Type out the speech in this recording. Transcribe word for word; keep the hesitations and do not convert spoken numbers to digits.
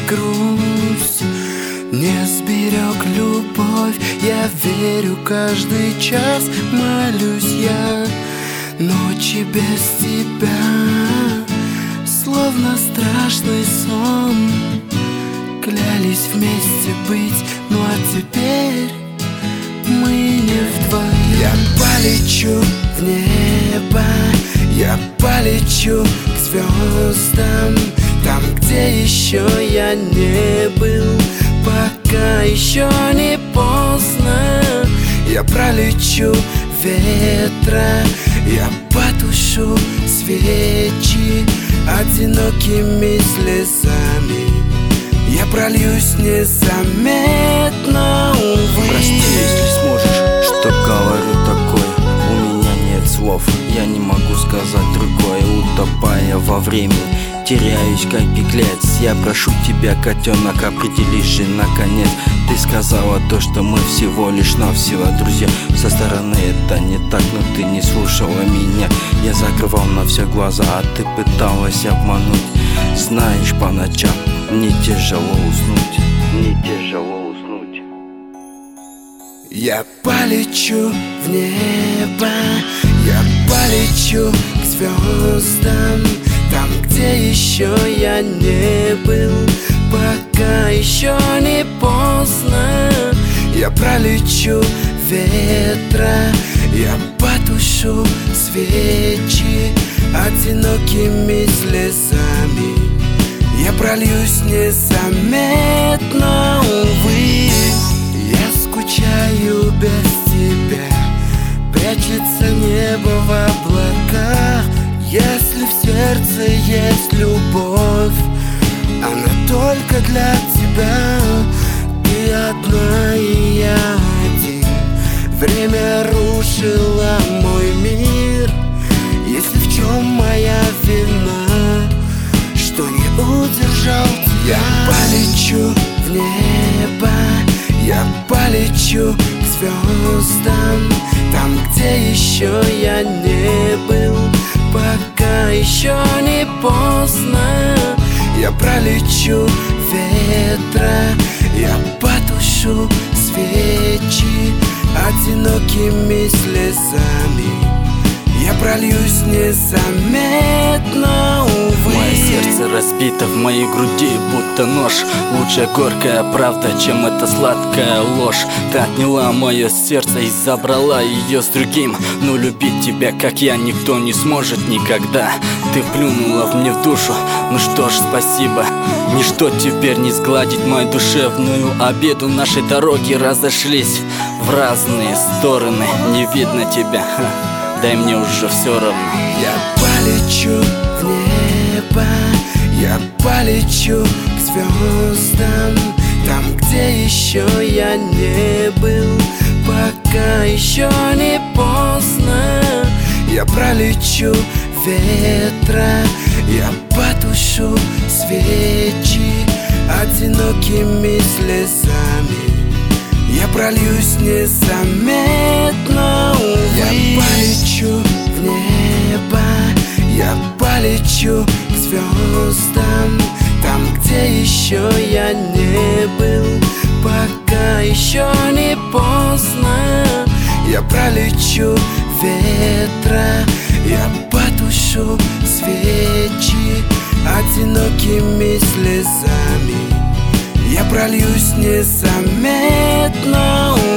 грусть, не сберег любовь. Я верю каждый час, молюсь я. Ночи без тебя, словно страшный сон. Клялись вместе быть, ну а теперь мы не вдвоем. Я полечу в небо, я полечу к звездам, там, где еще я не был, пока еще не поздно. Я пролечу ветра, я потушу свечи одинокими слезами. Я прольюсь незаметно, увы. Прости, если сможешь, что говорю такое. У меня нет слов, я не могу сказать другое. Утопая во времени, теряюсь как беглец. Я прошу тебя, котенок, определись же наконец. Ты сказала то, что мы всего лишь навсего друзья. Со стороны это не так, но ты не слушала меня. Я закрывал на все глаза, а ты пыталась обмануть. Знаешь, по ночам мне тяжело уснуть, мне тяжело уснуть. Я полечу в небо, я полечу к звездам, там, где еще я не был, пока еще не поздно. Я пролечу ветра, я потушу свечи одинокими слезами. Я прольюсь незаметно, увы. Я скучаю без тебя, прячется небо в облаках. Если в сердце есть любовь, она только для тебя. Ты одна и я один. Время рушило мой мир. Если в чем моя вина, что не удержал тебя. Я полечу в небо, я полечу к звездам, там, где еще я не был, пока еще не поздно. Я пролечу ветра, я потушу свечи одинокими слезами. Я прольюсь незаметно, увы. Мое сердце разбито в моей груди, будто нож. Лучше горькая правда, чем эта сладкая ложь. Ты отняла мое сердце и забрала ее с другим. Но любить тебя, как я, никто не сможет никогда. Ты плюнула мне в душу, ну что ж, спасибо. Ничто теперь не сгладить мою душевную обиду. Наши дороги разошлись в разные стороны. Не видно тебя, дай мне уже все равно. Я полечу в небо, я полечу к звездам, там, где еще я не был, пока еще не поздно. Я пролечу ветра, я потушу свечи одинокими слезами. Я прольюсь незаметно, увы. Я полечу в небо, я полечу к звездам, там, где еще я не был, пока еще не поздно. Я пролечу ветра, я потушу свечи одинокими слезами. Я прольюсь незаметно, увы.